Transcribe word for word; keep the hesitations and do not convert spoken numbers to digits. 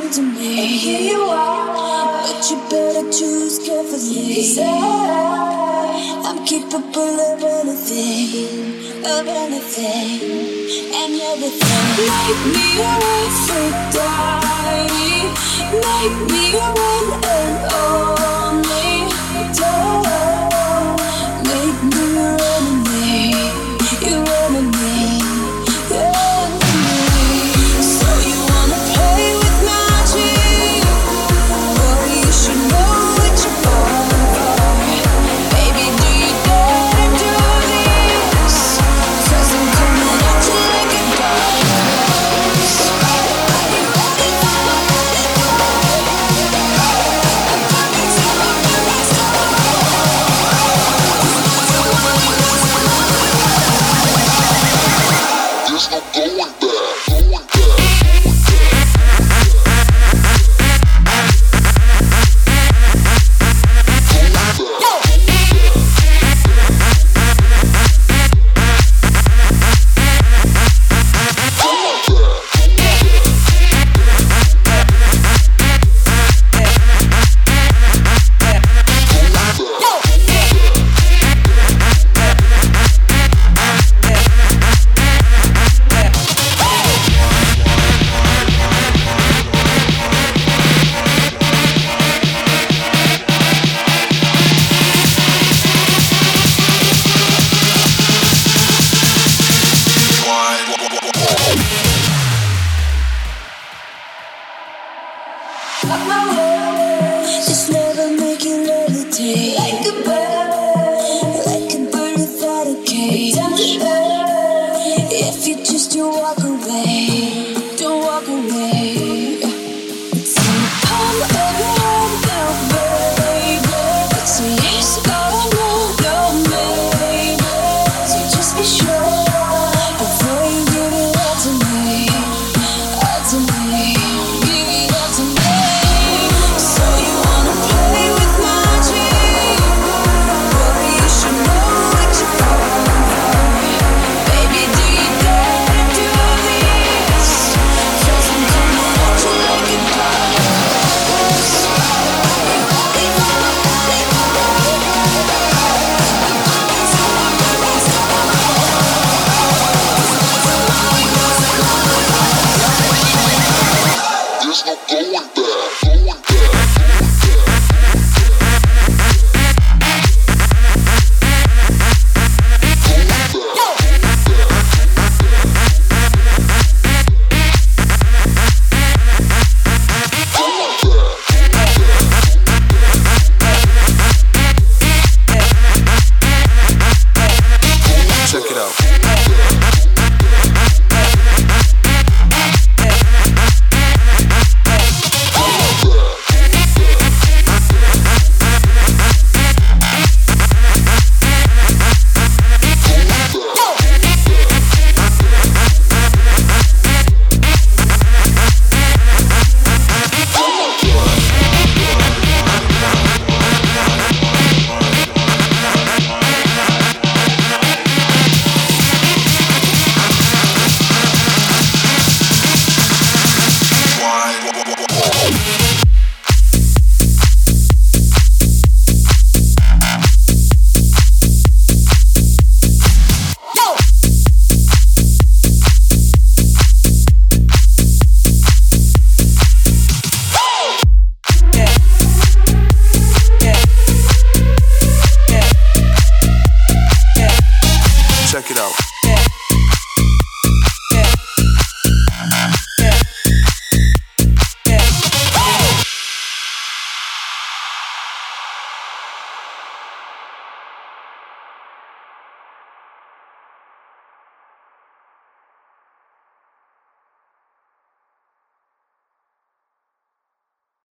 to me. And here you are, but you better choose carefully. 'Cause I, I'm capable of anything, of anything, and everything. Make me your Aphrodite, make me your one and only. Don't make me your enemy, your enemy. Just never make you levitate like a bird, like a bird without a cage. If you just don't walk away, don't walk away.